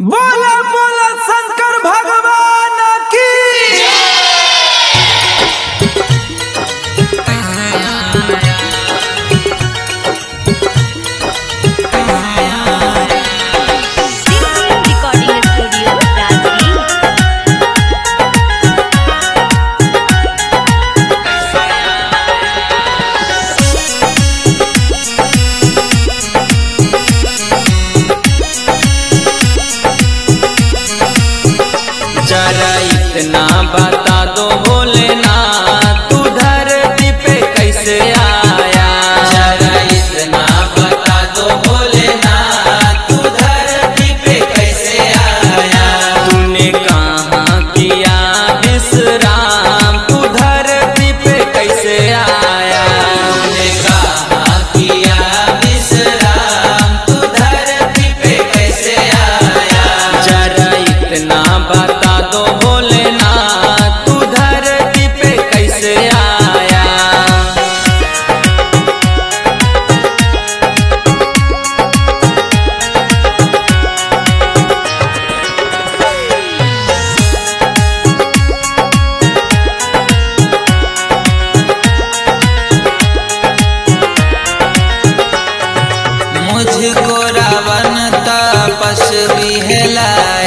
बोला बोला शंकर भगवान की। Recording studio Rajgir. जरा इतना बता दो भोलेनाथ तू धरती पे कैसे आया। जरा इतना बता दो भोलेनाथ तू धरती पे कैसे आया। तूने कहाँ किया विश्राम तू धरती पे कैसे आया। तूने कहाँ किया विश्राम तू धरती पे कैसे आया। जरा इतना बता दो भोलेनाथ तू धरती पे कैसे आया। मुझको रावण तपस्वी है